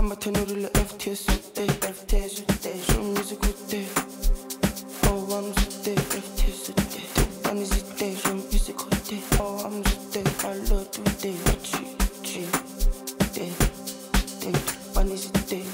I'ma turn it to FTS with day, FTS with day. Show music with day. Oh, I'm with day, FTS with day. Two bunnies with day, show music with day. Oh, I'm with day, I love to day. G, day, day, two bunnies with day.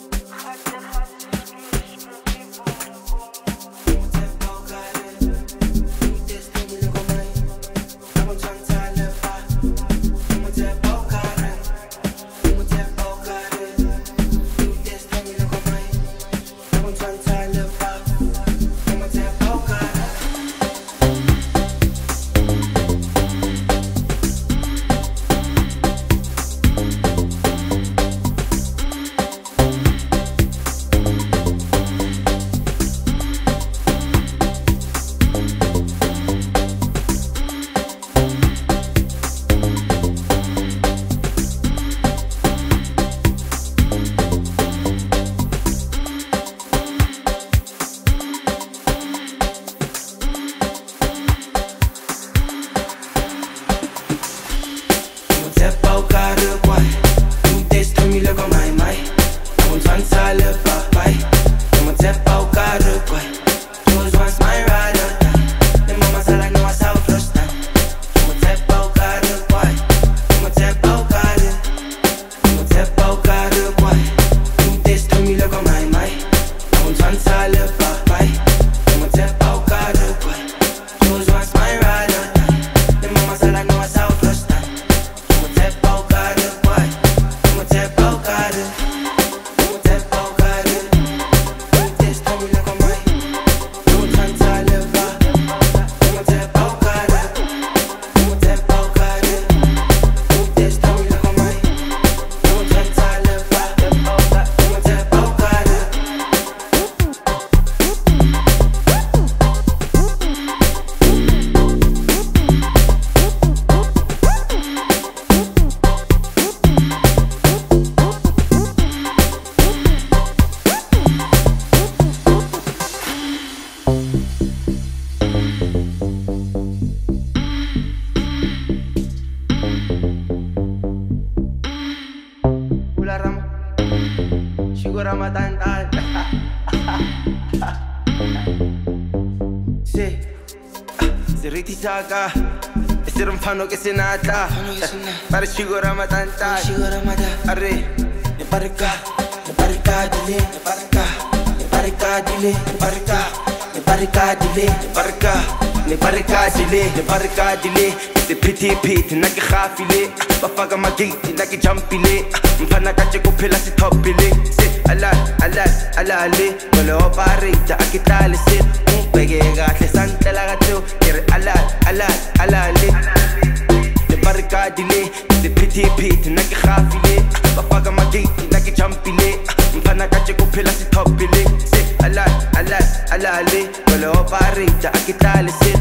Mfano que se nata, para chico Ramadan, arre, ne barca, dile, ne barca, dile, ne barca, dile, c'est petit, na ki khafile, bafaka magate, na ki jumpile, mfana kache ko phela si topile, se ala, ale, wala operate, akitale se, ubheke kahle santela katho, kere ala, ale. Barricadile, c'est petit, na ki khafile, bafaka magate, na ki jumpile, mfana kache ko phela si topile, se ala, ale, wala operate, akitale se,